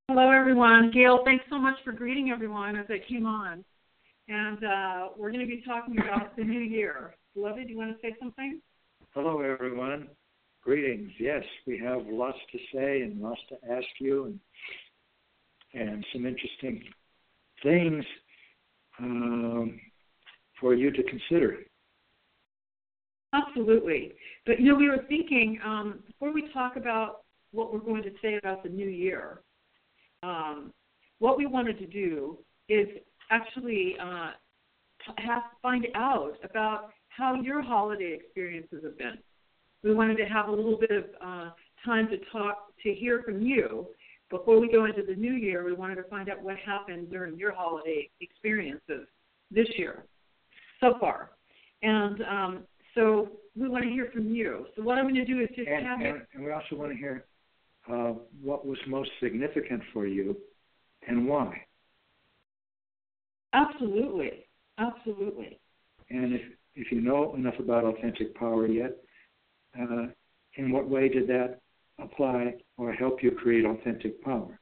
Hello, everyone. Gail, thanks so much for greeting everyone as I came on. And we're going to be talking about the new year. Beloved, do you want to say something? Hello, everyone. Greetings. Yes, we have lots to say and lots to ask you and some interesting things for you to consider. Absolutely. But, you know, we were thinking, before we talk about what we're going to say about the new year, what we wanted to do is actually find out about how your holiday experiences have been. We wanted to have a little bit of time to hear from you. Before we go into the new year, we wanted to find out what happened during your holiday experiences this year so far. And so we want to hear from you. So what I'm going to do is just and we also want to hear what was most significant for you and why. Absolutely. Absolutely. And if you know enough about authentic power yet, in what way did that apply or help you create authentic power?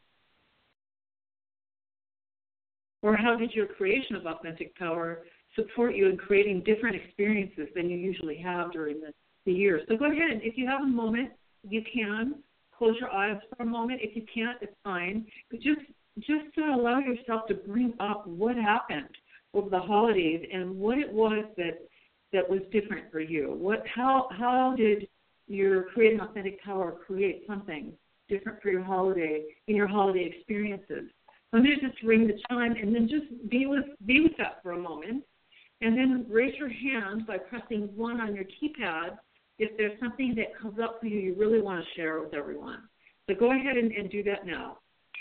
Or how did your creation of authentic power support you in creating different experiences than you usually have during the year? So go ahead, and if you have a moment, you can close your eyes for a moment. If you can't, it's fine. But just to allow yourself to bring up what happened over the holidays and what it was that was different for you. How did your creating authentic power create something different for your holiday experiences? I'm going to just ring the chime and then just be with that for a moment, and then raise your hand by pressing 1 on your keypad if there's something that comes up for you really want to share with everyone. So go ahead and do that now.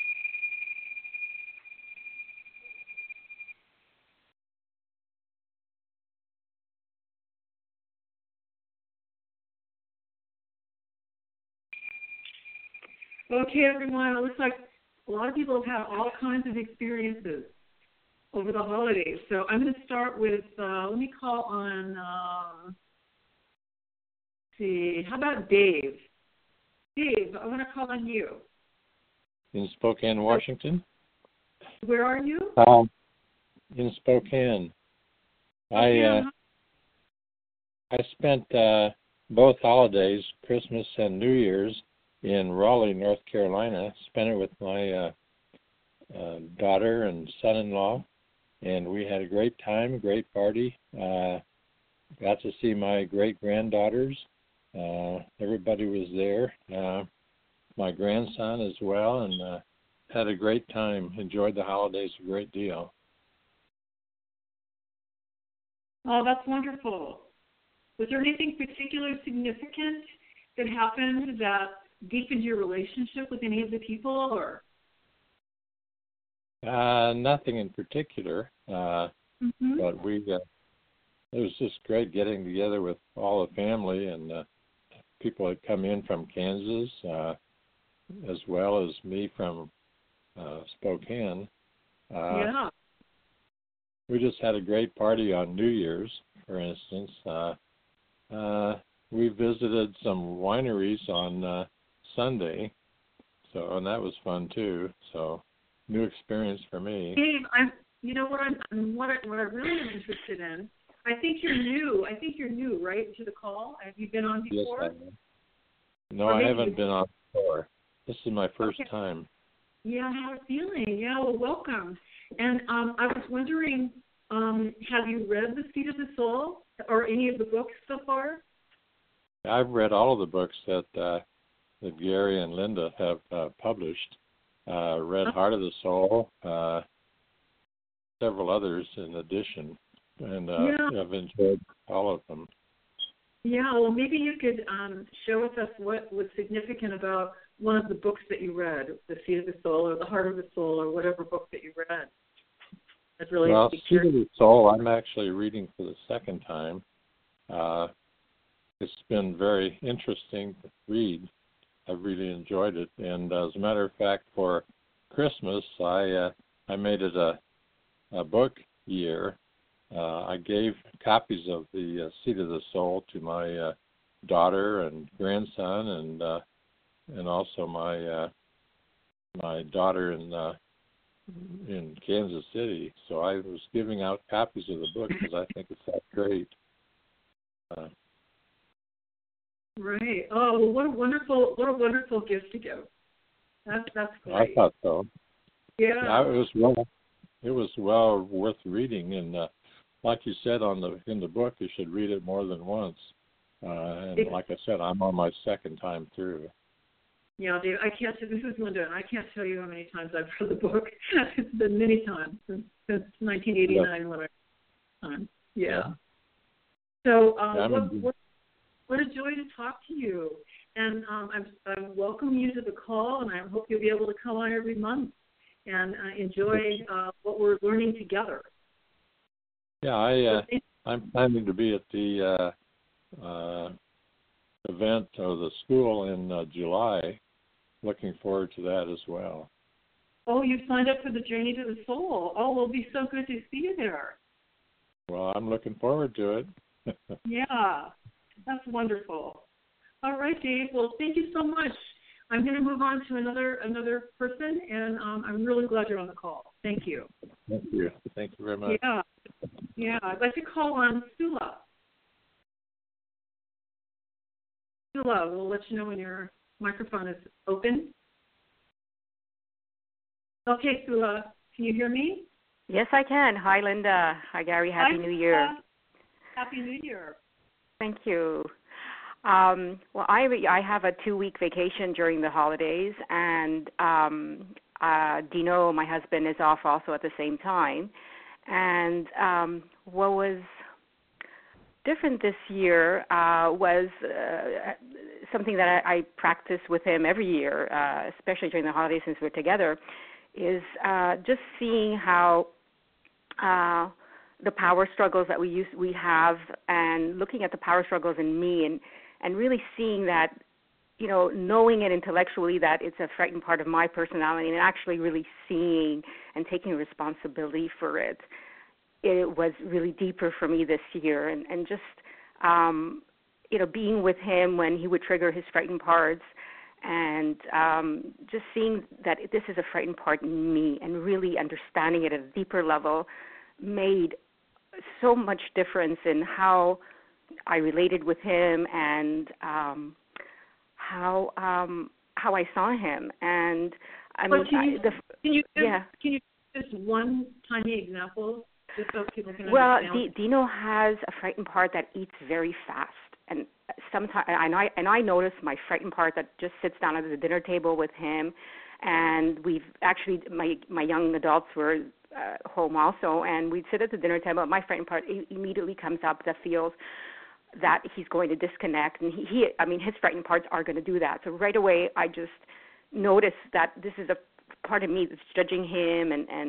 Okay, everyone, it looks like a lot of people have had all kinds of experiences over the holidays. So I'm going to start with, let me call on, let's see, how about Dave? Dave, I want to call on you. In Spokane, Washington. Where are you? In Spokane. Okay. I spent both holidays, Christmas and New Year's, in Raleigh, North Carolina. Spent it with my daughter and son-in-law, and we had a great time, a great party. Got to see my great-granddaughters. Everybody was there. My grandson as well, and had a great time. Enjoyed the holidays a great deal. Oh, that's wonderful. Was there anything particularly significant that happened that deepened your relationship with any of the people, or? Nothing in particular, but it was just great getting together with all the family and people that come in from Kansas, as well as me from Spokane. Yeah. We just had a great party on New Year's, for instance. We visited some wineries on Sunday, and that was fun too. So, new experience for me. Dave, what I really am interested in. I think you're new, right, to the call. Have you been on before? Yes, I am. No, I haven't been on before. This is my first time. Yeah, I have a feeling. Yeah, well, welcome. And I was wondering, have you read The Seed of the Soul or any of the books so far? I've read all of the books that Gary and Linda have published. Read Heart of the Soul, several others in addition, and I've enjoyed all of them. Yeah, well, maybe you could share with us what was significant about one of the books that you read, The Seed of the Soul or The Heart of the Soul or whatever book that you read. That's really Seed of the Soul, I'm actually reading for the second time. It's been very interesting to read. I've really enjoyed it, and as a matter of fact, for Christmas, I made it a book year. I gave copies of the Seed of the Soul to my daughter and grandson, and also my my daughter in Kansas City. So I was giving out copies of the book because I think it's that great. Right. Oh, well, what a wonderful gift to give. That's great. I thought so. Yeah. It was well worth reading, and like you said in the book, you should read it more than once. And like I said, I'm on my second time through. Yeah, Dave, this is Linda, and I can't tell you how many times I've read the book. It's been many times since 1989 when I time. Yeah. So what a joy to talk to you. And I welcome you to the call, and I hope you'll be able to come on every month and enjoy what we're learning together. Yeah, I'm planning to be at the event of the school in July. Looking forward to that as well. Oh, you've signed up for the Journey to the Soul. Oh, it'll be so good to see you there. Well, I'm looking forward to it. Yeah, that's wonderful. All right, Dave. Well, thank you so much. I'm going to move on to another person, and I'm really glad you're on the call. Thank you. Thank you. Thank you very much. Yeah. I'd like to call on Sula. Sula, we'll let you know when your microphone is open. Okay, Sula, can you hear me? Yes, I can. Hi, Linda. Hi, Gary. Happy New Year. Happy New Year. Thank you. Well, I have a 2-week vacation during the holidays, and Dino, my husband, is off also at the same time. And what was different this year was something that I practice with him every year, especially during the holidays since we're together, is just seeing how the power struggles that we have, and looking at the power struggles in me, and really seeing that, knowing it intellectually that it's a frightened part of my personality, and actually really seeing and taking responsibility for it. It was really deeper for me this year, and just being with him when he would trigger his frightened parts, and just seeing that this is a frightened part in me, and really understanding it at a deeper level made so much difference in how I related with him, and how I saw him. And I mean, can you give just one tiny example, just so people can understand? Well, Dino has a frightened part that eats very fast, and sometimes, and I notice my frightened part that just sits down at the dinner table with him, and we've actually my young adults were home also, and we'd sit at the dinner table. My frightened part immediately comes up that feels that he's going to disconnect, and his frightened parts are going to do that. So right away, I just noticed that this is a part of me that's judging him,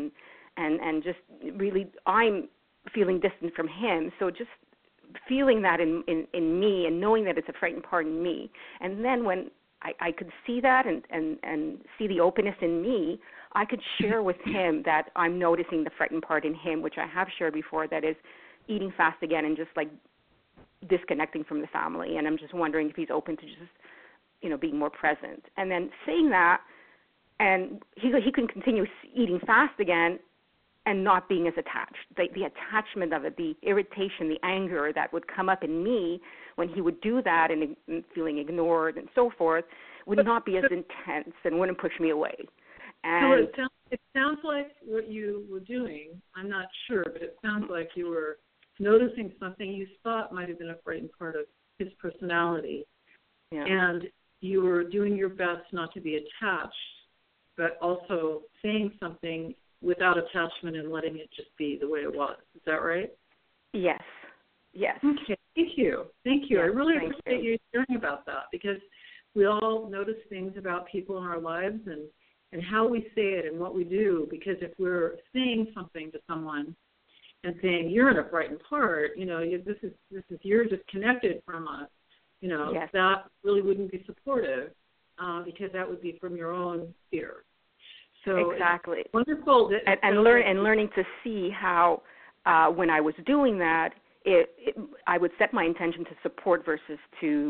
and just really I'm feeling distant from him. So just feeling that in me, and knowing that it's a frightened part in me, and then when I could see that and see the openness in me, I could share with him that I'm noticing the frightened part in him, which I have shared before, that is eating fast again and just like disconnecting from the family. And I'm just wondering if he's open to just, being more present. And then saying that, and he can continue eating fast again and not being as attached. The attachment of it, the irritation, the anger that would come up in me when he would do that, and feeling ignored and so forth, would not be as intense and wouldn't push me away. And so it sounds like what you were doing, I'm not sure, but it sounds like you were noticing something you thought might have been a frightened part of his personality. Yeah. And you were doing your best not to be attached, but also saying something without attachment and letting it just be the way it was. Is that right? Yes. Okay. Thank you. Yes, I really appreciate you sharing about that, because we all notice things about people in our lives and how we say it and what we do. Because if we're saying something to someone and saying you're in a frightened part, this is you're disconnected from us, yes. That really wouldn't be supportive, because that would be from your own fear. So exactly. It's wonderful that learning to see how when I was doing that, I would set my intention to support versus to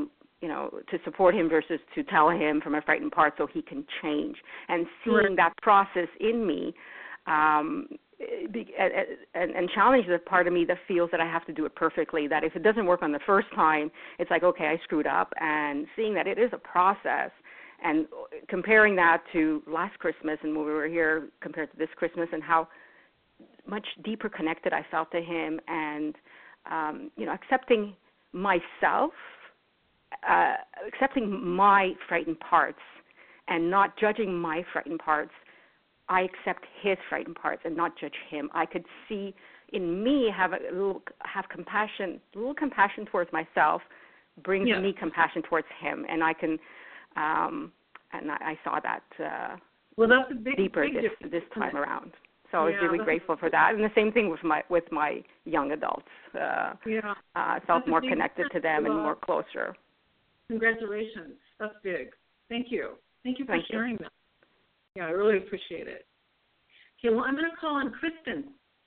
to support him versus to tell him from a frightened part so he can change. And seeing that process in me and challenge the part of me that feels that I have to do it perfectly, that if it doesn't work on the first time, it's like, okay, I screwed up. And seeing that it is a process and comparing that to last Christmas and when we were here compared to this Christmas and how much deeper connected I felt to him and, accepting myself, accepting my frightened parts and not judging my frightened parts. I accept his frightened parts and not judge him. I could see in me have compassion, a little compassion towards myself brings me compassion towards him, and I can, and I saw that that's a big, deeper this time around. So I was really grateful for that, and the same thing with my young adults. I felt more connected to them and more closer. Congratulations, that's big. Thank you for sharing that. Yeah, I really appreciate it. Okay, well, I'm going to call on Kristen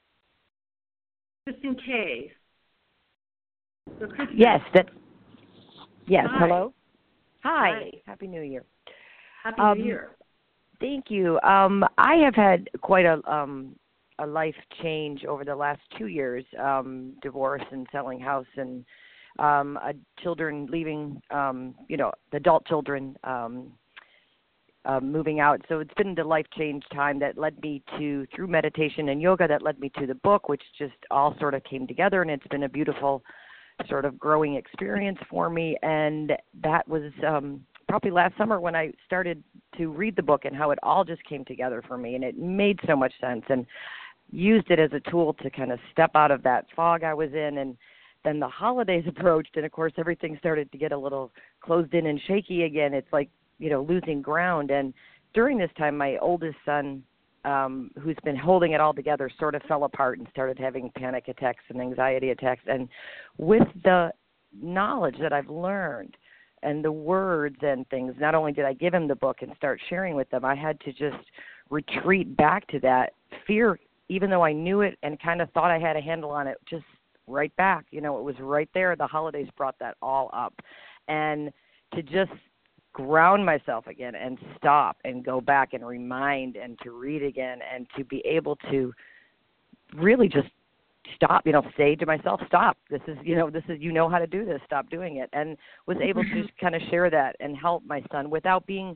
K. So Kristen. Yes. Yes. Hi. Hello. Hi. Happy New Year. Happy New Year. Thank you. I have had quite a life change over the last 2 years. Divorce and selling house and children leaving. The adult children. Moving out. So it's been the life change time that led me to, through meditation and yoga, that led me to the book, which just all sort of came together, and it's been a beautiful sort of growing experience for me. And that was probably last summer when I started to read the book and how it all just came together for me, and it made so much sense, and used it as a tool to kind of step out of that fog I was in. And then the holidays approached, and of course everything started to get a little closed in and shaky again. It's like, losing ground. And during this time, my oldest son, who's been holding it all together, sort of fell apart and started having panic attacks and anxiety attacks. And with the knowledge that I've learned and the words and things, not only did I give him the book and start sharing with them, I had to just retreat back to that fear, even though I knew it and kind of thought I had a handle on it, just right back. It was right there. The holidays brought that all up. And to just ground myself again and stop and go back and remind and to read again and to be able to really just stop, say to myself, stop. This is how to do this. Stop doing it. And was able to just kind of share that and help my son without being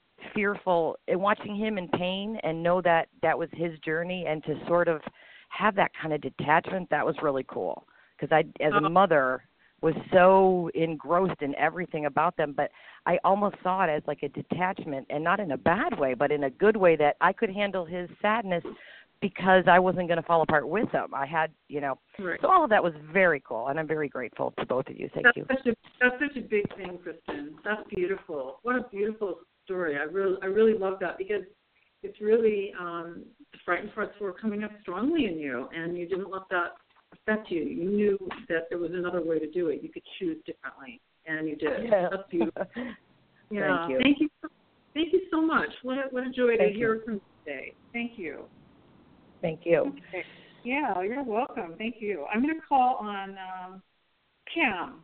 fearful and watching him in pain and know that that was his journey, and to sort of have that kind of detachment. That was really cool because I, as a mother, was so engrossed in everything about them, but I almost saw it as like a detachment, and not in a bad way, but in a good way, that I could handle his sadness because I wasn't going to fall apart with him. I had, Right. So all of that was very cool, and I'm very grateful to both of you. Thank you. That's such a big thing, Kristen. That's beautiful. What a beautiful story. I really love that, because it's really the frightened parts were coming up strongly in you, and you didn't let that affect you. You knew that there was another way to do it. You could choose differently, and you did. Yeah. That's beautiful. Yeah. Thank you. Thank you so much. What a joy to hear from you today. Thank you. Thank you. Okay. Yeah, you're welcome. Thank you. I'm going to call on Pam.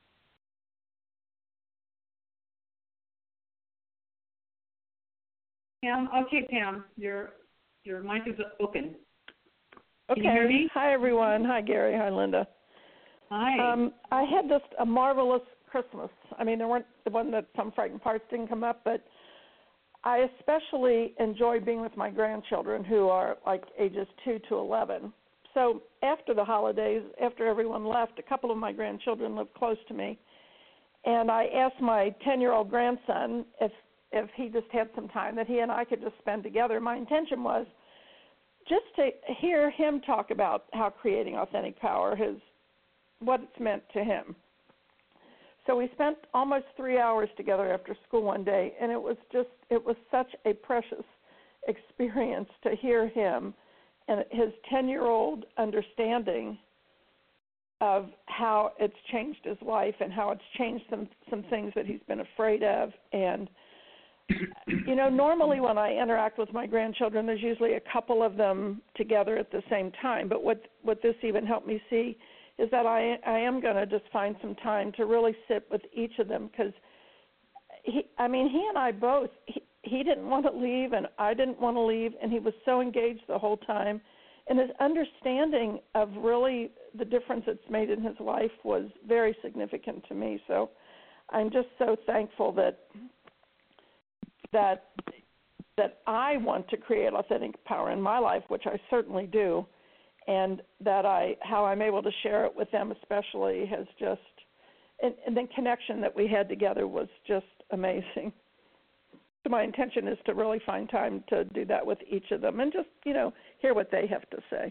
Pam, your mic is open. Okay. Can you hear me? Hi, everyone. Hi, Gary. Hi, Linda. Hi. I had just a marvelous Christmas. I mean, there weren't the one that some frightened parts didn't come up, but I especially enjoy being with my grandchildren, who are like ages 2 to 11. So after the holidays, after everyone left, a couple of my grandchildren lived close to me, and I asked my 10-year-old grandson if he just had some time that he and I could just spend together. My intention was just to hear him talk about how creating authentic power what it's meant to him. So we spent almost 3 hours together after school one day, and it was such a precious experience to hear him and his 10-year-old understanding of how it's changed his life and how it's changed some things that he's been afraid of. And normally when I interact with my grandchildren, there's usually a couple of them together at the same time. But what this even helped me see is that I am going to just find some time to really sit with each of them, because he and I both, he didn't want to leave and I didn't want to leave, and he was so engaged the whole time. And his understanding of really the difference it's made in his life was very significant to me. So I'm just so thankful that I want to create authentic power in my life, which I certainly do, and that how I'm able to share it with them especially has just, and the connection that we had together was just amazing. So my intention is to really find time to do that with each of them and just, hear what they have to say.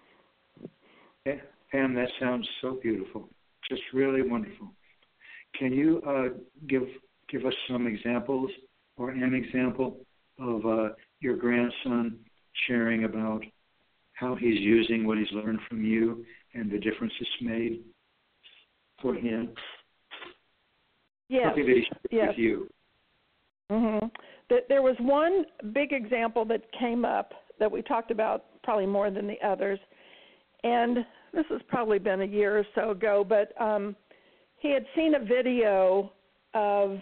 Yeah, Pam, that sounds so beautiful, just really wonderful. Can you give us some examples or an example of your grandson sharing about how he's using what he's learned from you and the difference it's made for him? Yes. Something that he shared with you. Mm-hmm. There was one big example that came up that we talked about probably more than the others, and this has probably been a year or so ago, but he had seen a video of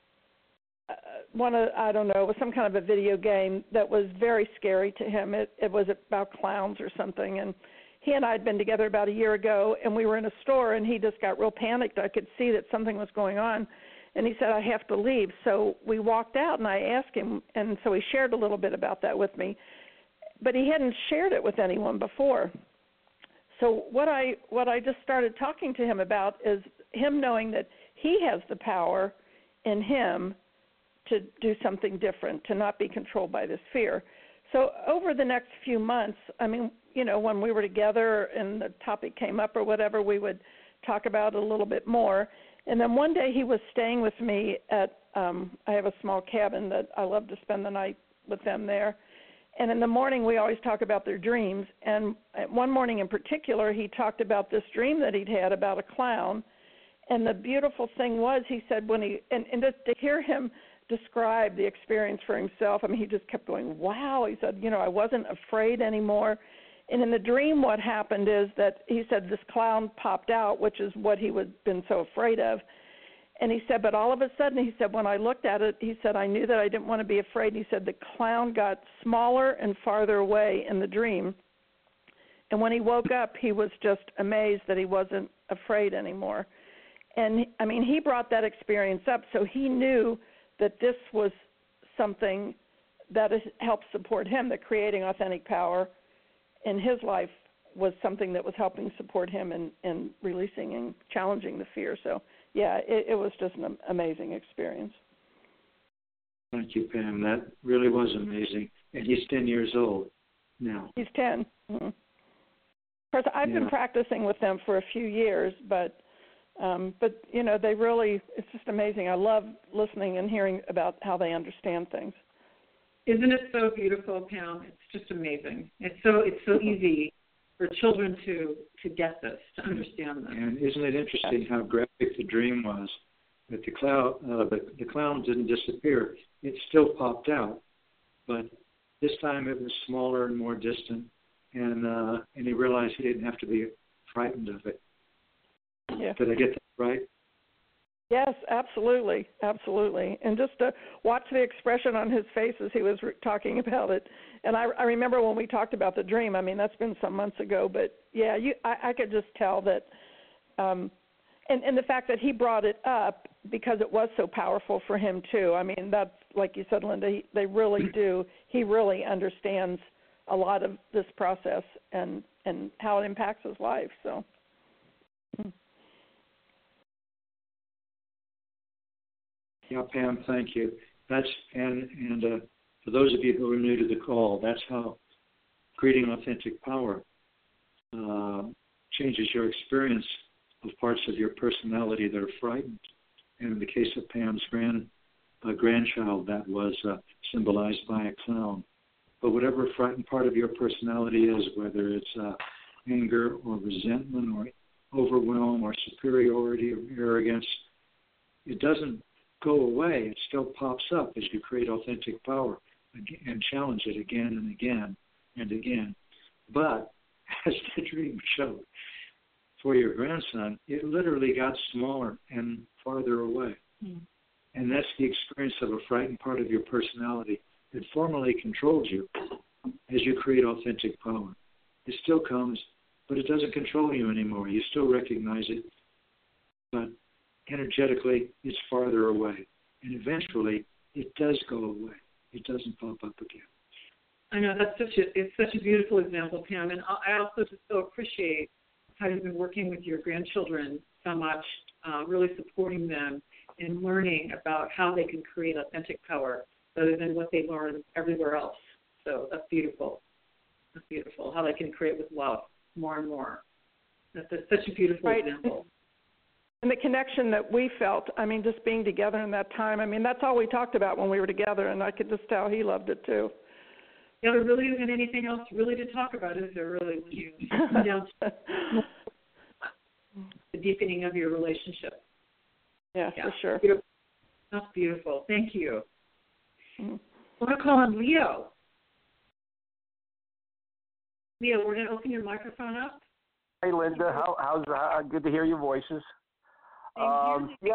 it was some kind of a video game that was very scary to him. It was about clowns or something, and he and I had been together about a year ago, and we were in a store, and he just got real panicked. I could see that something was going on, and he said, I have to leave. So we walked out, and I asked him, and so he shared a little bit about that with me, but he hadn't shared it with anyone before. So what I just started talking to him about is him knowing that he has the power in him to do something different, to not be controlled by this fear. So over the next few months, when we were together and the topic came up or whatever, we would talk about it a little bit more. And then one day he was staying with me at, I have a small cabin that I love to spend the night with them there. And in the morning, we always talk about their dreams. And one morning in particular, he talked about this dream that he'd had about a clown. And the beautiful thing was, he said, and to hear him describe the experience for himself, he just kept going, wow. He said, I wasn't afraid anymore. And in the dream, what happened is that he said this clown popped out, which is what he had been so afraid of. And he said, but all of a sudden, he said, when I looked at it, he said, I knew that I didn't want to be afraid. He said the clown got smaller and farther away in the dream. And when he woke up, he was just amazed that he wasn't afraid anymore. And, he brought that experience up, so he knew that this was something that helped support him, that creating authentic power in his life was something that was helping support him in releasing and challenging the fear. So, yeah, it was just an amazing experience. Thank you, Pam. That really was amazing. And he's 10 years old now. He's 10. Mm-hmm. Of course, I've been practicing with them for a few years, but they really, it's just amazing. I love listening and hearing about how they understand things. Isn't it so beautiful, Pam? It's just amazing. It's so easy for children to get this, to understand this. And isn't it interesting how graphic the dream was? That the clown didn't disappear. It still popped out, but this time it was smaller and more distant, and he realized he didn't have to be frightened of it. Yeah. Did I get that right? Yes, absolutely, absolutely. And just to watch the expression on his face as he was talking about it. And I remember when we talked about the dream, that's been some months ago, but yeah, I could just tell that, and the fact that he brought it up because it was so powerful for him too. That's, like you said, Linda, they really do. He really understands a lot of this process and how it impacts his life, so. Yeah, Pam, thank you. That's and for those of you who are new to the call, that's how creating authentic power changes your experience of parts of your personality that are frightened. And in the case of Pam's grandchild, that was symbolized by a clown. But whatever frightened part of your personality is, whether it's anger or resentment or overwhelm or superiority or arrogance, it doesn't go away. It still pops up as you create authentic power and challenge it again and again and again. But as the dream showed, for your grandson, it literally got smaller and farther away. And that's the experience of a frightened part of your personality that formerly controlled you as you create authentic power. It still comes, but it doesn't control you anymore. You still recognize it, but energetically, it's farther away. And eventually, it does go away. It doesn't pop up again. I know, it's such a beautiful example, Pam. And I also just so appreciate how you've been working with your grandchildren so much, really supporting them in learning about how they can create authentic power rather than what they learn everywhere else. So that's beautiful. That's beautiful, how they can create with love more and more. That's such a beautiful example. And the connection that we felt, I mean, just being together in that time, I mean, that's all we talked about when we were together, and I could just tell he loved it too. Yeah, there really isn't anything else really to talk about, is there, really, when you come down to the deepening of your relationship? Yeah, for sure. Beautiful. That's beautiful. Thank you. I want to call on Leo. Leo, we're going to open your microphone up. Hey, Linda. How's good to hear your voices. Thank you.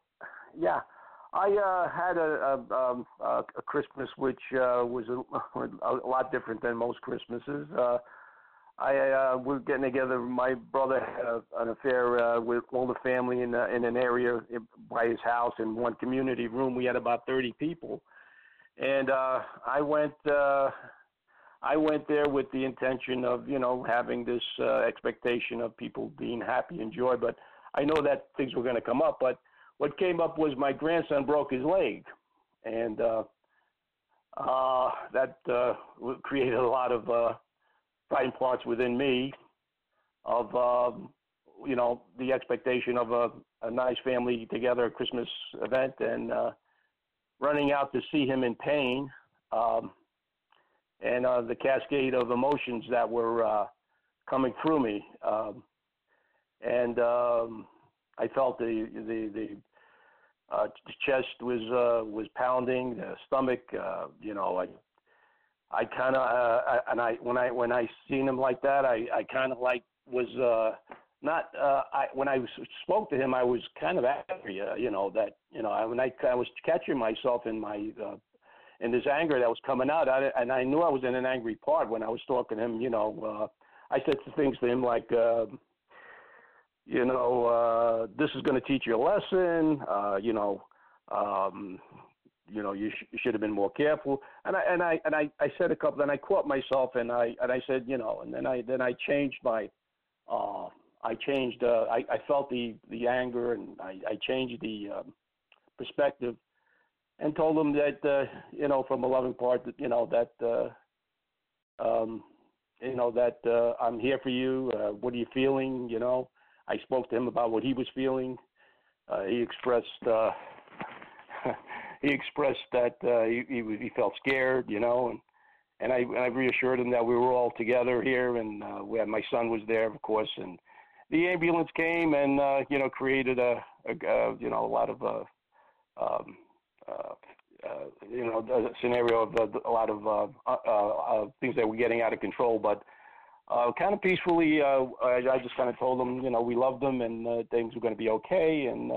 I had a Christmas which was a lot different than most Christmases. We're getting together. My brother had an affair with all the family in an area by his house. In one community room, we had about 30 people, and I went there with the intention of, having this expectation of people being happy and joy. But I know that things were going to come up. But what came up was my grandson broke his leg, and that created a lot of fighting parts within me of, the expectation of a nice family together Christmas event, and running out to see him in pain, and the cascade of emotions that were coming through me. I felt the chest was pounding, the stomach, I kind of when I seen him like that, I kind of like was not when I spoke to him, I was kind of angry, when I was catching myself in my in this anger that was coming out, and I knew I was in an angry part when I was talking to him. I said things to him like, this is going to teach you a lesson. You should have been more careful. And I said a couple. Then I caught myself, and I said, and then I changed my. I felt the anger, and I changed the perspective, and told him that from a loving part that that I'm here for you. What are you feeling? I spoke to him about what he was feeling. He expressed that he felt scared, and I reassured him that we were all together here, and my son was there, of course, and the ambulance came and created a lot of a scenario of a lot of things that were getting out of control, but kind of peacefully, I just kind of told them, we loved them and things were going to be okay, and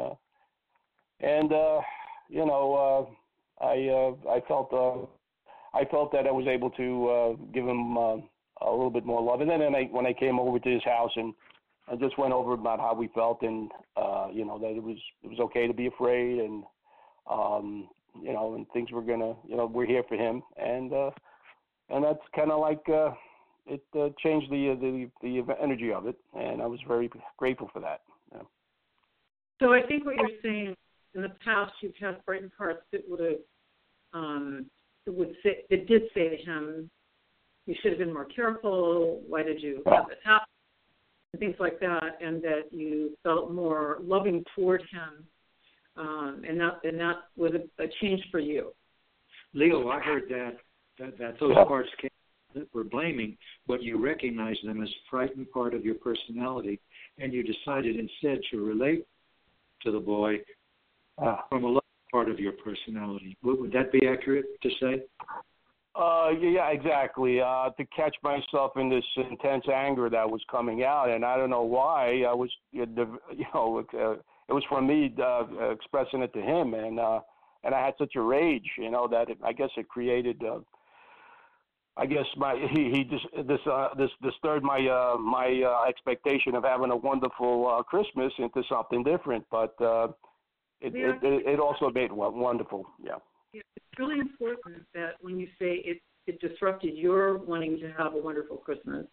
I felt that I was able to give him a little bit more love, and then when I came over to his house and I just went over about how we felt, and that it was okay to be afraid, and and things were gonna, we're here for him, and that's kind of like it changed the energy of it, and I was very grateful for that. Yeah. So I think what you're saying, in the past you've had frightened parts that that did say to him, you should have been more careful, why did you have this happen, and things like that, and that you felt more loving toward him, and that was a change for you. Leo, I heard that those parts that were blaming, but you recognized them as frightened part of your personality, and you decided instead to relate to the boy from a loving part of your personality. Would that be accurate to say? Yeah, exactly. To catch myself in this intense anger that was coming out, and I don't know why. I was, it was from me expressing it to him, and I had such a rage, that I guess it created. I guess this disturbed my expectation of having a wonderful Christmas into something different, but it also made it wonderful. Yeah. It's really important that when you say it disrupted your wanting to have a wonderful Christmas,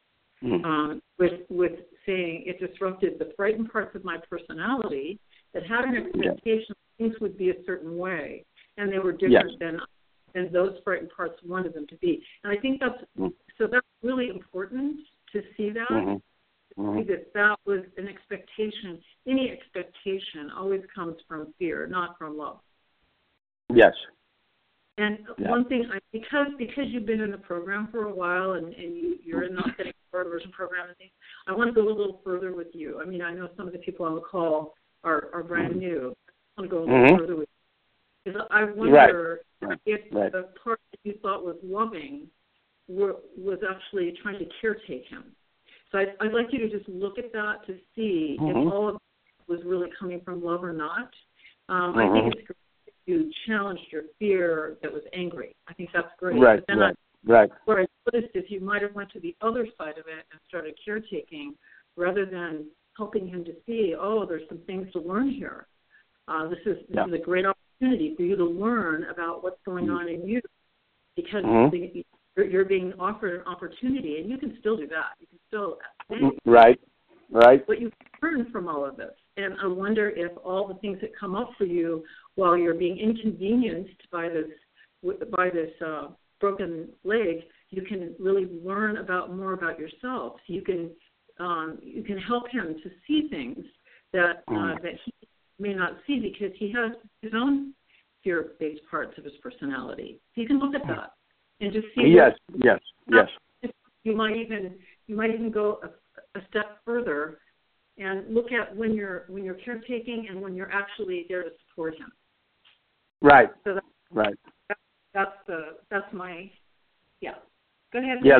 with saying it disrupted the frightened parts of my personality that had an expectation things would be a certain way, and they were different than those frightened parts wanted them to be. And I think that's really important to see that. To see that was an expectation. Any expectation always comes from fear, not from love. Yes. And one thing, because you've been in the program for a while and you're in the Authentic Version program and things, I want to go a little further with you. I mean, I know some of the people on the call are brand new. I want to go a little further with you. Because I wonder if the part that you thought was loving was actually trying to caretake him. So I'd like you to just look at that to see if all of it was really coming from love or not. I think it's great. You challenged your fear that was angry. I think that's great. Right, but then what I noticed is you might have went to the other side of it and started caretaking rather than helping him to see, there's some things to learn here. This is a great opportunity for you to learn about what's going on in you because you're being offered an opportunity, and you can still do that. You can still Right. But you learn from all of this. And I wonder if all the things that come up for you while you're being inconvenienced by this broken leg, you can really learn more about yourself. So you can help him to see things that he may not see because he has his own fear-based parts of his personality. So you can look at that and just see. Yes. You might even go a step further and look at when you're caretaking and when you're actually there to support him. Right. So that's my Go ahead. Yeah,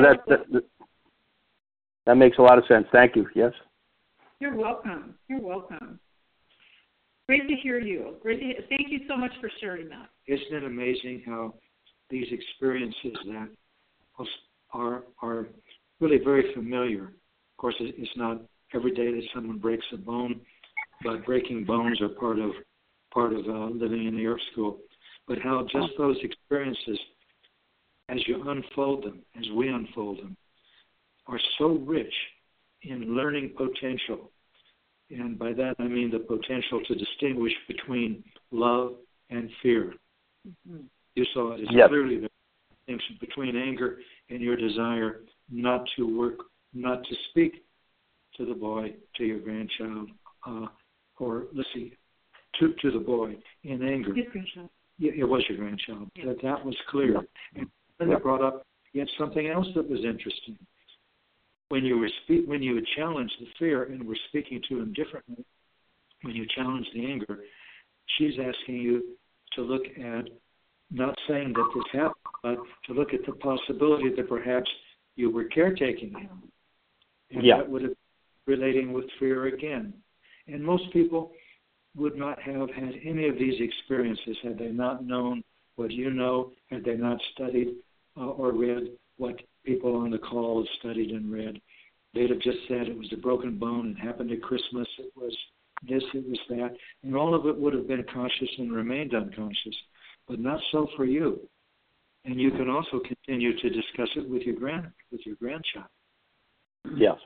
that makes a lot of sense. Thank you. Yes. You're welcome. Great to hear you. Thank you so much for sharing that. Isn't it amazing how these experiences that are really very familiar? Of course, it's not every day that someone breaks a bone, but breaking bones are part of living in the Earth School. But how just those experiences, as you unfold them, as we unfold them, are so rich in learning potential. And by that I mean the potential to distinguish between love and fear. You saw it as clearly the distinction between anger and your desire not to speak to the boy, to your grandchild, or let's see, to the boy in anger. It was your grandchild. Yeah. That was clear. And then it brought up yet something else that was interesting. When you had challenged the fear and were speaking to him differently, when you challenged the anger, she's asking you to look at, not saying that this happened, but to look at the possibility that perhaps you were caretaking him. And that would have been relating with fear again. And most people would not have had any of these experiences had they not known what you know, had they not studied or read what people on the call have studied and read. They'd have just said it was a broken bone, it happened at Christmas, it was this, it was that, and all of it would have been conscious and remained unconscious, but not so for you. And you can also continue to discuss it with your grandchild. Yes.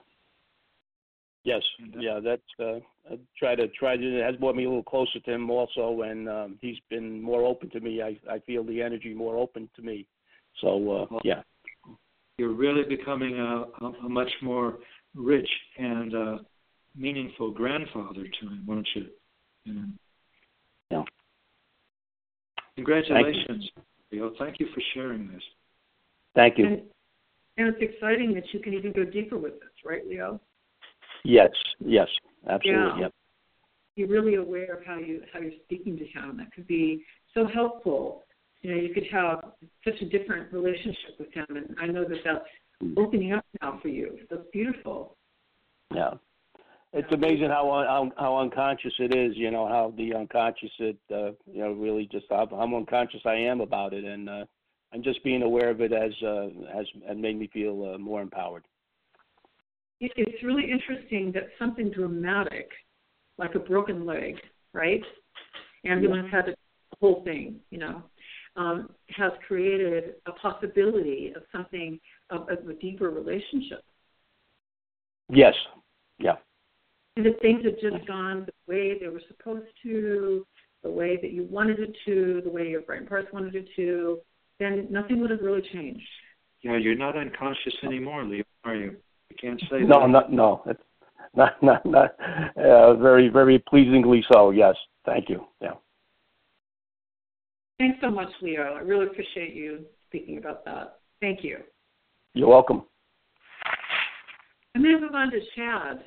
Yeah, that's try to it has brought me a little closer to him also, and he's been more open to me. I feel the energy more open to me. So you're really becoming a much more rich and meaningful grandfather to him, aren't you? Yeah. Congratulations, Leo. Thank you for sharing this. Thank you. And it's exciting that you can even go deeper with this, right, Leo? Yes, absolutely. Yeah. Yep. You're really aware of how you're speaking to him. That could be so helpful you could have such a different relationship with him, and I know that that's opening up now for you. That's beautiful. Yeah. It's amazing how unconscious it is, how the unconscious really just how unconscious I am about it, and I'm just being aware of it has made me feel more empowered. It's really interesting that something dramatic, like a broken leg, right? Ambulance had the whole thing, has created a possibility of something of a deeper relationship. Yes. Yeah. And if things had just gone the way they were supposed to, the way that you wanted it to, the way your brain parts wanted it to, then nothing would have really changed. Yeah, you're not unconscious anymore, Leo, are you? You can't say no, that. No. It's not. Very, very pleasingly so. Yes. Thank you. Yeah. Thanks so much, Leo. I really appreciate you speaking about that. Thank you. You're welcome. I'm going to move on to Chad.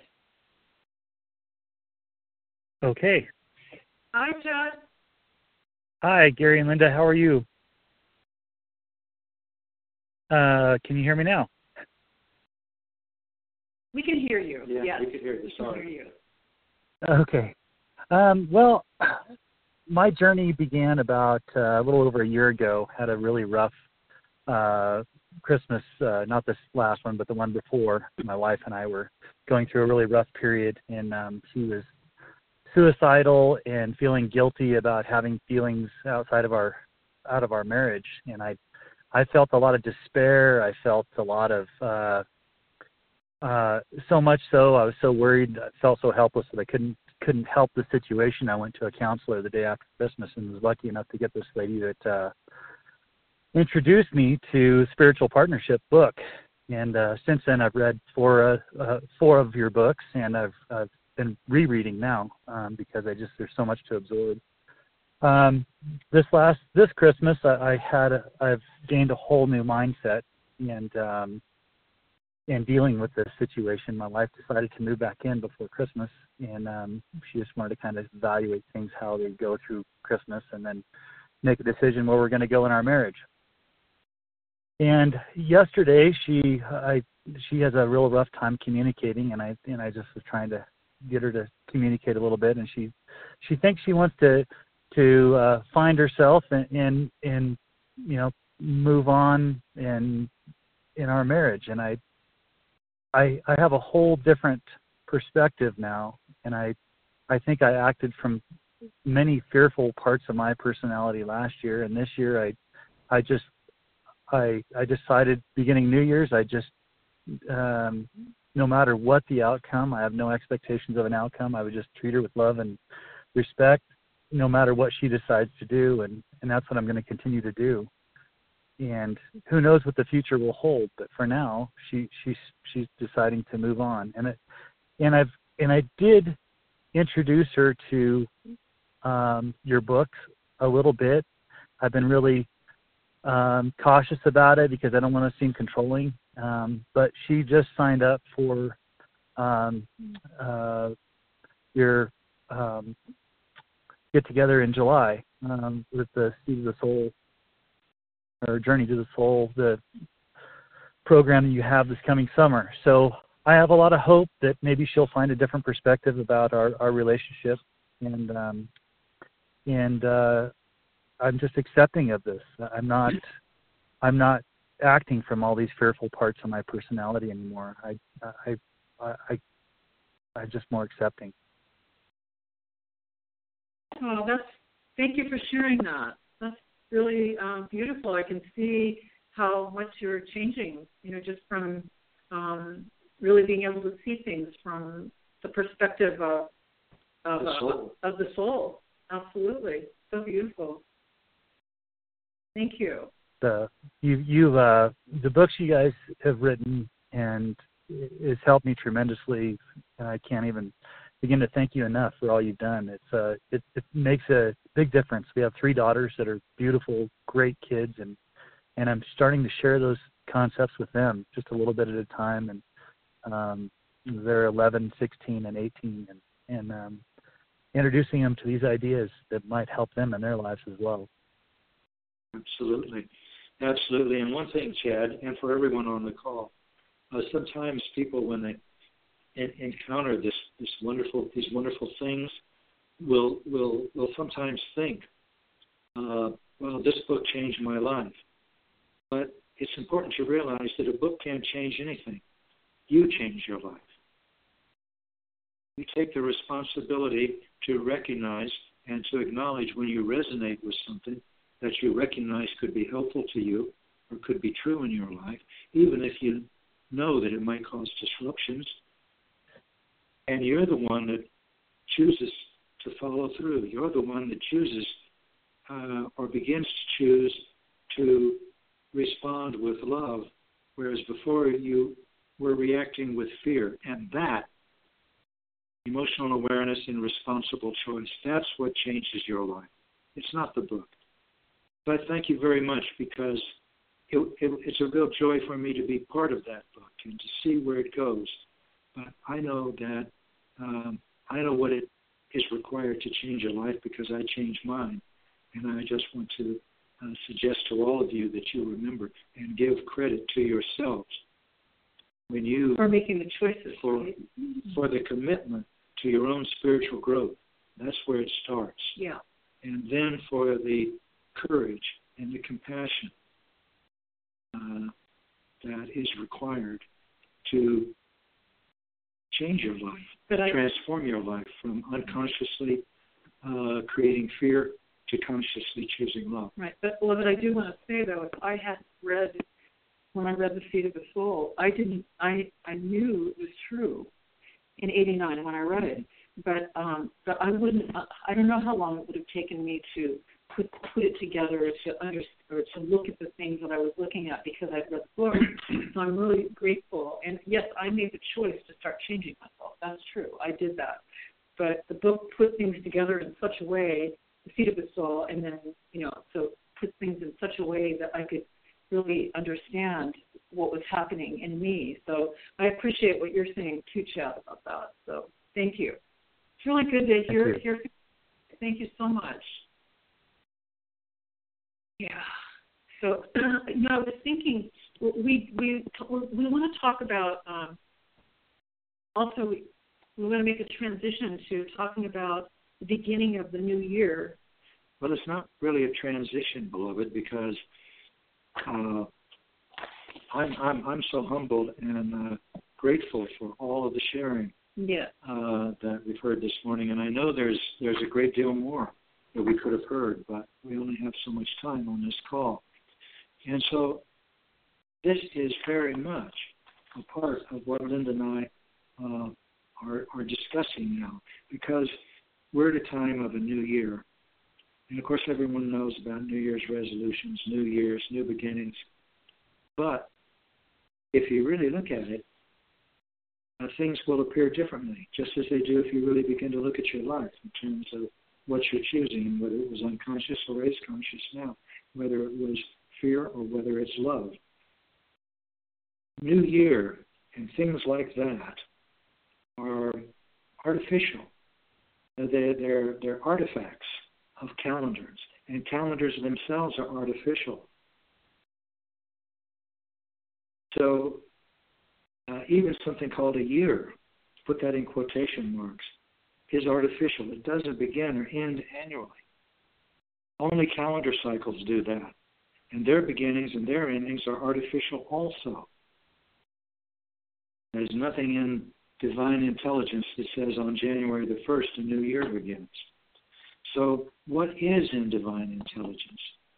Okay. Hi, Chad. Hi, Gary and Linda. How are you? Can you hear me now? We can hear you. Yeah, yes. we can hear you. Sorry. We can hear you. Okay. Well, my journey began about a little over a year ago. Had a really rough Christmas, not this last one, but the one before. My wife and I were going through a really rough period, and she was suicidal and feeling guilty about having feelings out of our marriage. And I felt a lot of despair. I felt a lot of so much so I was so worried. I felt so helpless that I couldn't help the situation. I went to a counselor the day after Christmas and was lucky enough to get this lady that introduced me to Spiritual Partnership book. And since then, I've read four of your books, and I've been rereading now because there's so much to absorb. This Christmas, I've gained a whole new mindset, and dealing with this situation. My wife decided to move back in before Christmas, and she just wanted to kind of evaluate things, how they go through Christmas, and then make a decision where we're going to go in our marriage. And yesterday, she has a real rough time communicating, and I just was trying to get her to communicate a little bit, and she thinks she wants to find herself and move on in our marriage. And I have a whole different perspective now, and I think I acted from many fearful parts of my personality last year, and this year I decided, beginning New Year's, I just no matter what the outcome, I have no expectations of an outcome. I would just treat her with love and respect, no matter what she decides to do, and that's what I'm going to continue to do. And who knows what the future will hold? But for now, she's deciding to move on, and I did introduce her to your books a little bit. I've been really cautious about it because I don't want to seem controlling. But she just signed up for your get together in July with the Seed of the Soul, or Journey to the Soul, the program that you have this coming summer. So I have a lot of hope that maybe she'll find a different perspective about our relationship, and I'm just accepting of this. I'm not acting from all these fearful parts of my personality anymore. I'm just more accepting. Oh, thank you for sharing that. That's really beautiful. I can see how much you're changing, just from really being able to see things from the perspective of the soul. Absolutely. So beautiful. Thank you. The books you guys have written, and it's helped me tremendously, and I can't even begin to thank you enough for all you've done. It makes a big difference. We have 3 daughters that are beautiful, great kids, and I'm starting to share those concepts with them just a little bit at a time, and they're 11, 16, and 18, and introducing them to these ideas that might help them in their lives as well. Absolutely. Absolutely. And one thing, Chad, and for everyone on the call, sometimes people, when they encounter these wonderful things, will sometimes think, well, this book changed my life. But it's important to realize that a book can't change anything. You change your life. You take the responsibility to recognize and to acknowledge when you resonate with something that you recognize could be helpful to you or could be true in your life, even if you know that it might cause disruptions. And you're the one that chooses to follow through. You're the one that chooses or begins to choose to respond with love, whereas before you were reacting with fear. And that, emotional awareness and responsible choice, that's what changes your life. It's not the book. But thank you very much, because it's a real joy for me to be part of that book and to see where it goes. But I know that I know what it is required to change your life, because I changed mine. And I just want to suggest to all of you that you remember and give credit to yourselves when you for making the choices for the commitment to your own spiritual growth. That's where it starts. Yeah. And then for the courage and the compassion that is required to change your life, transform your life from unconsciously creating fear to consciously choosing love. Right. But, beloved, I do want to say, though, if I hadn't read, when I read The Seed of the Soul, I knew it was true in '89 when I read it. But I wouldn't, I don't know how long it would have taken me to put it together or to look at the things that I was looking at, because I'd read the book. So I'm really grateful. And yes, I made the choice to start changing myself. That's true. I did that. But the book put things together in such a way, The Seed of the Soul, and then, so put things in such a way that I could really understand what was happening in me. So I appreciate what you're saying too, Chad, about that. So thank you. It's really good to hear. Thank you so much. Yeah. So, I was thinking we want to talk about also we want to make a transition to talking about the beginning of the new year. Well, it's not really a transition, beloved, because I'm so humbled and grateful for all of the sharing that we've heard this morning, and I know there's a great deal more that we could have heard, but we only have so much time on this call. And so this is very much a part of what Linda and I are discussing now, because we're at a time of a new year. And, of course, everyone knows about New Year's resolutions, New Year's, new beginnings. But if you really look at it, things will appear differently, just as they do if you really begin to look at your life in terms of what you're choosing, whether it was unconscious or is conscious now, whether it was fear or whether it's love. New Year and things like that are artificial. They're artifacts of calendars, and calendars themselves are artificial. So even something called a year, put that in quotation marks, is artificial. It doesn't begin or end annually. Only calendar cycles do that. And their beginnings and their endings are artificial also. There's nothing in divine intelligence that says on January the 1st a new year begins. So what is in divine intelligence?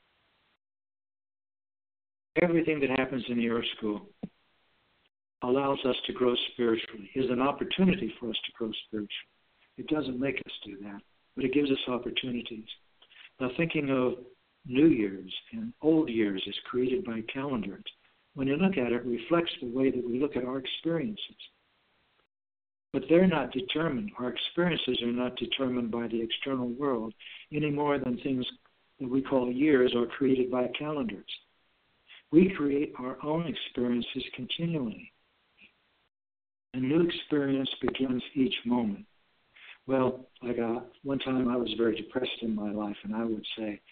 Everything that happens in the Earth School allows us to grow spiritually, is an opportunity for us to grow spiritually. It doesn't make us do that, but it gives us opportunities. Now, thinking of New Year's and old years as created by calendars, when you look at it, it reflects the way that we look at our experiences. But they're not determined. Our experiences are not determined by the external world any more than things that we call years are created by calendars. We create our own experiences continually. A new experience begins each moment. Well, like one time I was very depressed in my life, and I would say,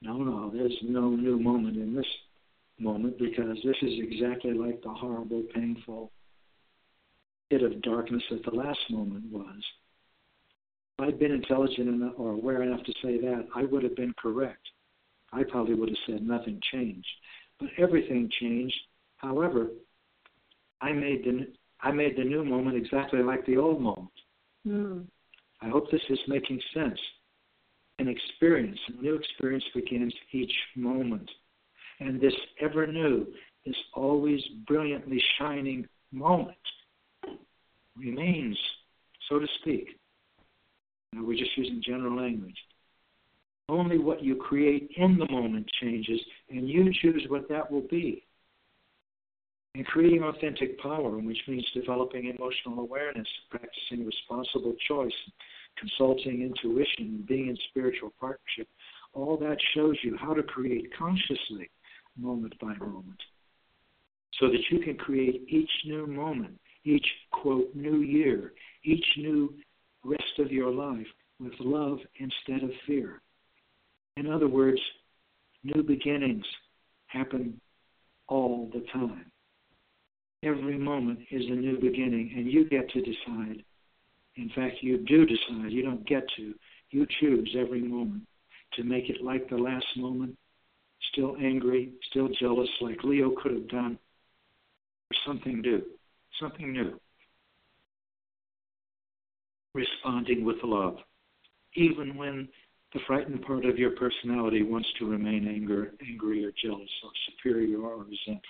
No, there's no new moment in this moment, because this is exactly like the horrible, painful pit of darkness that the last moment was. If I'd been intelligent enough or aware enough to say that, I would have been correct. I probably would have said nothing changed. But everything changed. However, I made the new moment exactly like the old moment. Mm. I hope this is making sense. A new experience begins each moment. And this ever new, this always brilliantly shining moment remains, so to speak. Now, we're just using general language. Only what you create in the moment changes, and you choose what that will be. And creating authentic power, which means developing emotional awareness, practicing responsible choice, consulting intuition, being in spiritual partnership, all that shows you how to create consciously, moment by moment, so that you can create each new moment, each, quote, new year, each new rest of your life with love instead of fear. In other words, new beginnings happen all the time. Every moment is a new beginning, and you get to decide. In fact, you do decide. You don't get to. You choose every moment to make it like the last moment, still angry, still jealous, like Leo could have done, or something new. Responding with love, even when the frightened part of your personality wants to remain angry or jealous or superior or resentful.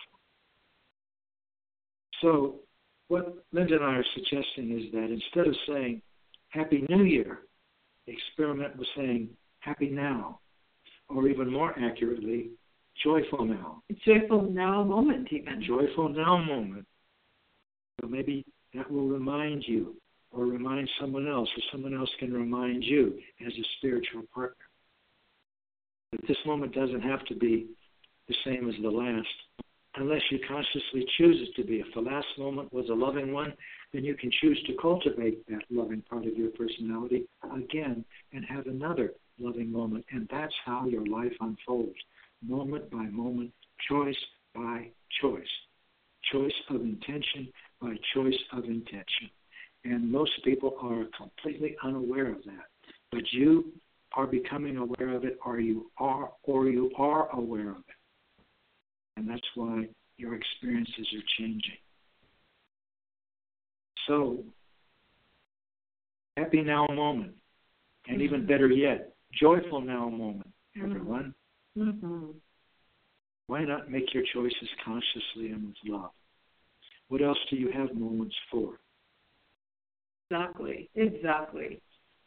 So what Linda and I are suggesting is that instead of saying Happy New Year, experiment with saying Happy Now, or even more accurately, Joyful Now. Joyful Now moment, even. Joyful Now moment. So maybe that will remind you, or remind someone else, or someone else can remind you as a spiritual partner. But this moment doesn't have to be the same as the last, unless you consciously choose it to be. If the last moment was a loving one, then you can choose to cultivate that loving part of your personality again and have another loving moment. And that's how your life unfolds, moment by moment, choice by choice. Choice of intention by choice of intention. And most people are completely unaware of that. But you are becoming aware of it, or you are aware of it. And that's why your experiences are changing. So, happy now moment. And even better yet, joyful now moment, everyone. Mm-hmm. Why not make your choices consciously and with love? What else do you have moments for? Exactly.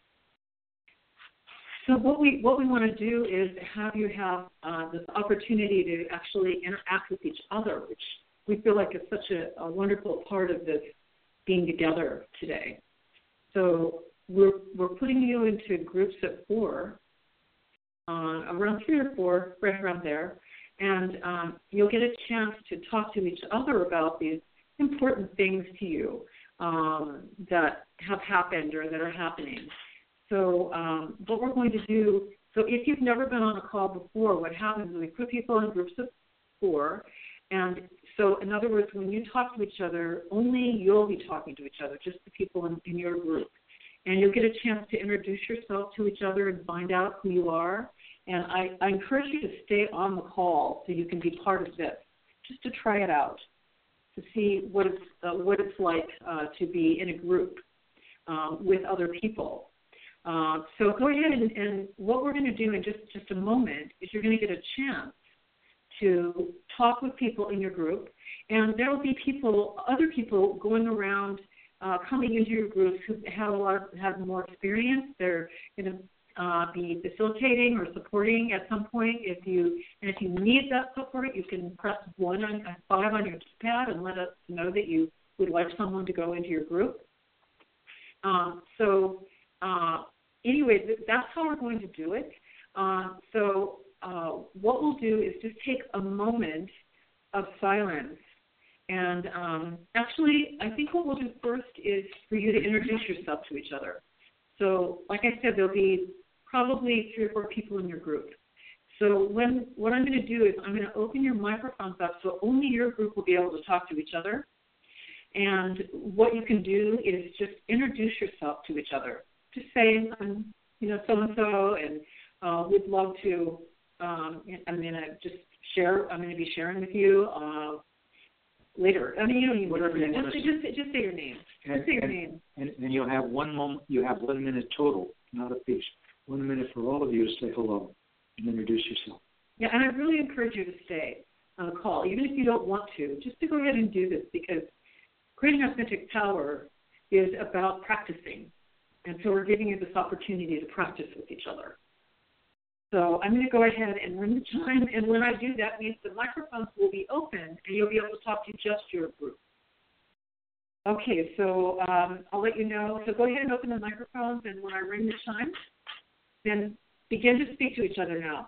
So what we want to do is have you have this opportunity to actually interact with each other, which we feel like is such a wonderful part of this being together today. So we're putting you into groups of 4, around 3 or 4, right around there, and you'll get a chance to talk to each other about these important things to you that have happened or that are happening. So what we're going to do, so if you've never been on a call before, what happens is we put people in groups of 4, and so in other words, when you talk to each other, only you'll be talking to each other, just the people in your group. And you'll get a chance to introduce yourself to each other and find out who you are. And I encourage you to stay on the call so you can be part of this, just to try it out, to see what it's like to be in a group with other people. So go ahead and what we're going to do in just a moment is you're going to get a chance to talk with people in your group, and there will be other people going around coming into your groups who have more experience. They're going to be facilitating or supporting at some point. If you need that support, you can press 5 on your keypad and let us know that you would like someone to go into your group. Anyway, that's how we're going to do it. What we'll do is just take a moment of silence. And actually, I think what we'll do first is for you to introduce yourself to each other. So, like I said, there'll be probably 3 or 4 people in your group. So what I'm going to do is I'm going to open your microphones up so only your group will be able to talk to each other. And what you can do is just introduce yourself to each other. Just say, I'm, so-and-so, and we'd love to, I'm going to be sharing with you later. I mean, you don't even whatever you want to just say your name. Just say your name. And you'll have 1 moment, you have 1 minute total, not a piece. 1 minute for all of you to say hello and introduce yourself. Yeah, and I really encourage you to stay on the call, even if you don't want to, just to go ahead and do this, because creating authentic power is about practicing. And so we're giving you this opportunity to practice with each other. So I'm going to go ahead and run the time, and when I do that means the microphones will be open and you'll be able to talk to just your group. Okay, so I'll let you know. So go ahead and open the microphones, and when I ring the chime, then begin to speak to each other now.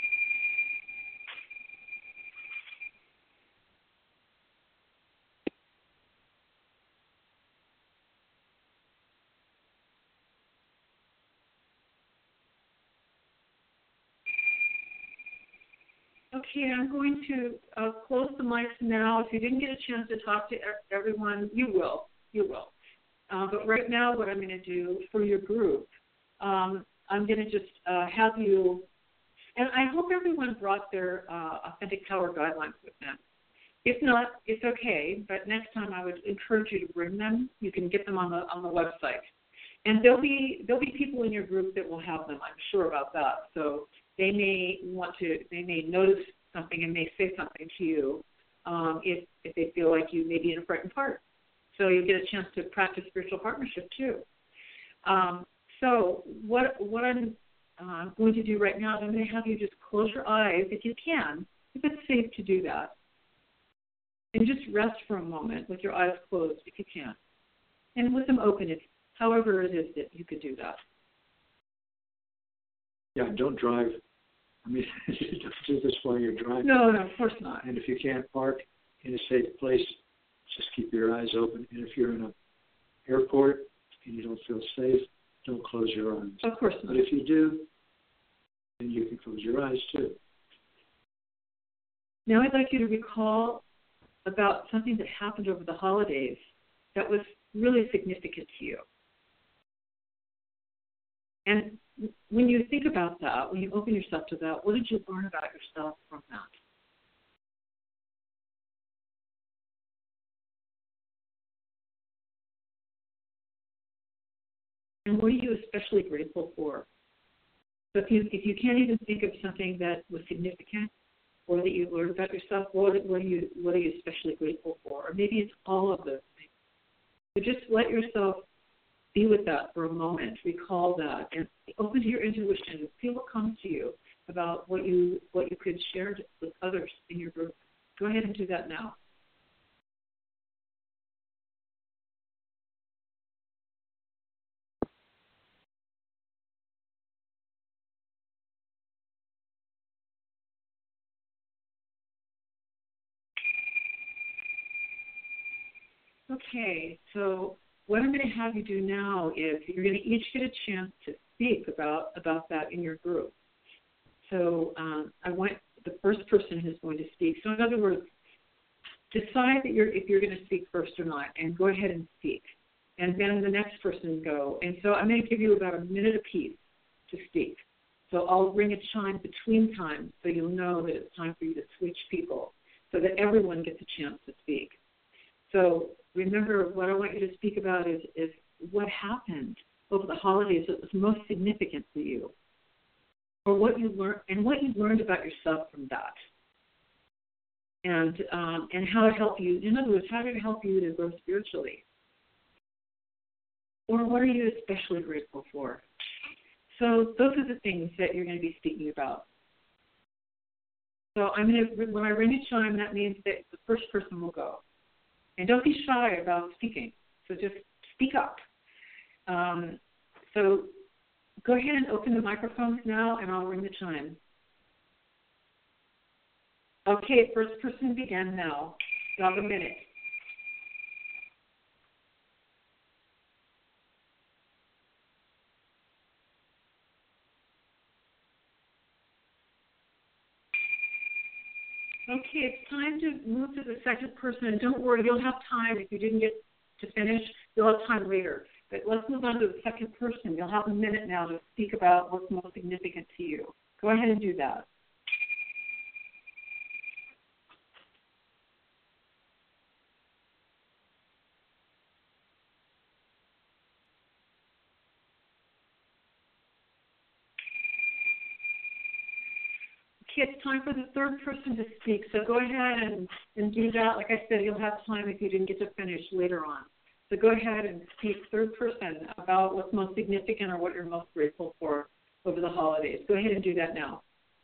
Okay, I'm going to close the mics now. If you didn't get a chance to talk to everyone, you will. But right now what I'm going to do for your group, I'm going to just have you, and I hope everyone brought their Authentic Power guidelines with them. If not, it's okay, but next time I would encourage you to bring them. You can get them on the website. And there'll be people in your group that will have them, I'm sure about that. So they may notice something and may say something to you if they feel like you may be in a frightened part. So you get a chance to practice spiritual partnership too. So what I'm going to do right now is I'm going to have you just close your eyes if you can, if it's safe to do that, and just rest for a moment with your eyes closed if you can, and with them open, however it is that you could do that. Yeah, don't drive. I mean, don't do this while you're driving. No, of course not. And if you can't park in a safe place, just keep your eyes open. And if you're in an airport and you don't feel safe, don't close your eyes. Of course not. But if you do, then you can close your eyes too. Now I'd like you to recall about something that happened over the holidays that was really significant to you. And when you think about that, when you open yourself to that, what did you learn about yourself from that? And what are you especially grateful for? So if you can't even think of something that was significant or that you learned about yourself, what are you especially grateful for? Or maybe it's all of those things. So just let yourself be with that for a moment, recall that, and open to your intuition. See what comes to you about what you could share with others in your group. Go ahead and do that now. Okay, so what I'm going to have you do now is you're going to each get a chance to speak about that in your group. So I want the first person who's going to speak. So in other words, decide that if you're going to speak first or not, and go ahead and speak. And then the next person go. And so I'm going to give you about a minute apiece to speak. So I'll ring a chime between times so you'll know that it's time for you to switch people so that everyone gets a chance to speak. So remember, what I want you to speak about is what happened over the holidays that was most significant for you, or what you learned and what you learned about yourself from that, and how it helped you. In other words, how did it help you to grow spiritually, or what are you especially grateful for? So those are the things that you're going to be speaking about. So when I ring a chime, that means that the first person will go. And don't be shy about speaking. So just speak up. So go ahead and open the microphones now, and I'll ring the chime. Okay, first person begin now. You have a minute. Okay, it's time to move to the second person. And don't worry, you'll have time. If you didn't get to finish, you'll have time later. But let's move on to the second person. You'll have a minute now to speak about what's most significant to you. Go ahead and do that. Okay, it's time for the third person to speak. So go ahead and do that. Like I said, you'll have time if you didn't get to finish later on. So go ahead and speak third person about what's most significant or what you're most grateful for over the holidays. Go ahead and do that now.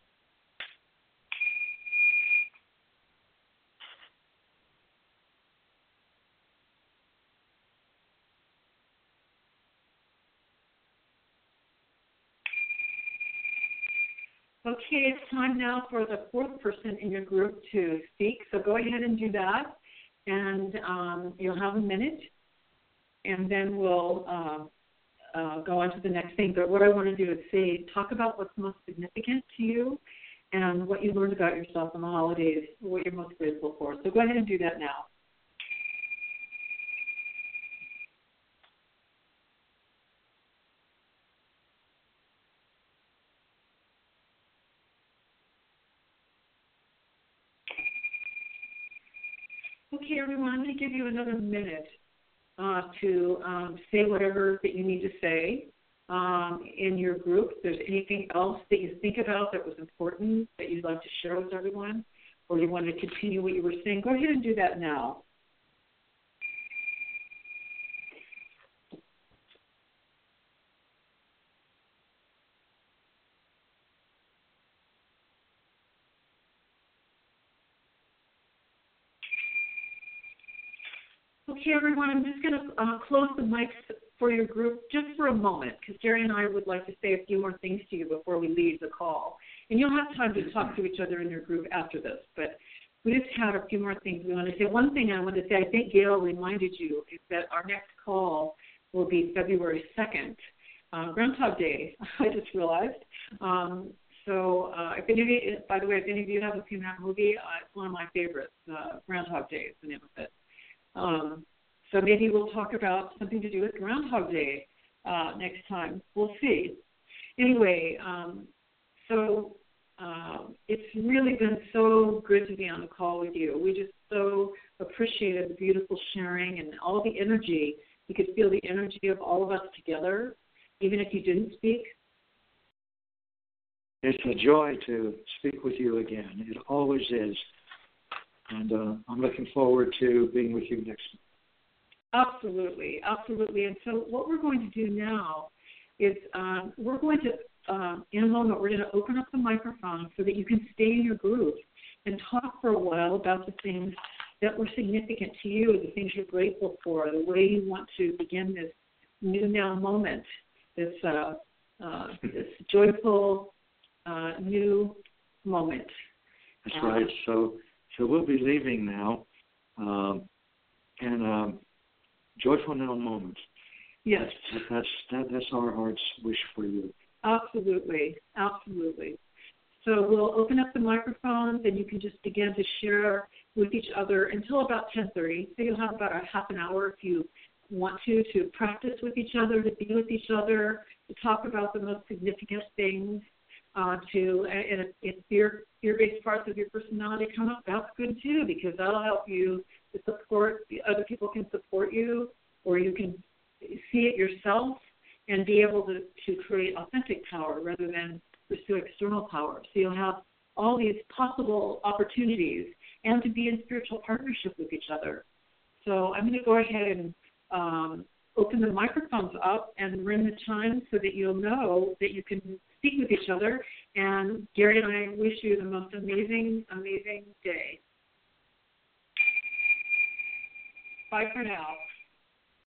Okay, it's time now for the fourth person in your group to speak. So go ahead and do that, and you'll have a minute, and then we'll go on to the next thing. But what I want to do is talk about what's most significant to you and what you learned about yourself on the holidays, what you're most grateful for. So go ahead and do that now. Okay, everyone, I'm going to give you another minute to say whatever that you need to say in your group. If there's anything else that you think about that was important that you'd like to share with everyone, or you want to continue what you were saying, go ahead and do that now. Okay, everyone, I'm just going to close the mics for your group just for a moment, because Jerry and I would like to say a few more things to you before we leave the call. And you'll have time to talk to each other in your group after this, but we just have a few more things we want to say. One thing I want to say, I think Gail reminded you, is that our next call will be February 2nd, Groundhog Day, I just realized. So if any of you, by the way, if any of you haven't seen that movie, it's one of my favorites. Groundhog Day is the name of it. So maybe we'll talk about something to do with Groundhog Day next time. We'll see. Anyway, so it's really been so good to be on the call with you. We just so appreciated the beautiful sharing and all the energy. You could feel the energy of all of us together, even if you didn't speak. It's a joy to speak with you again. It always is. And I'm looking forward to being with you next month. Absolutely, absolutely. And so what we're going to do now is we're going to, in a moment, we're going to open up the microphone so that you can stay in your group and talk for a while about the things that were significant to you, the things you're grateful for, the way you want to begin this new now moment, this joyful new moment. That's right. So we'll be leaving now, and joyful now moment. Yes, that's our heart's wish for you. Absolutely, absolutely. So we'll open up the microphones, and you can just begin to share with each other until about 10:30. So you'll have about a half an hour if you want to practice with each other, to be with each other, to talk about the most significant things. If fear-based parts of your personality come up, that's good too, because that'll help you to support, other people can support you, or you can see it yourself and be able to create authentic power rather than pursue external power. So you'll have all these possible opportunities and to be in spiritual partnership with each other. So I'm going to go ahead and open the microphones up and ring the chime so that you'll know that you can speak with each other. And Gary and I wish you the most amazing, amazing day. Bye for now.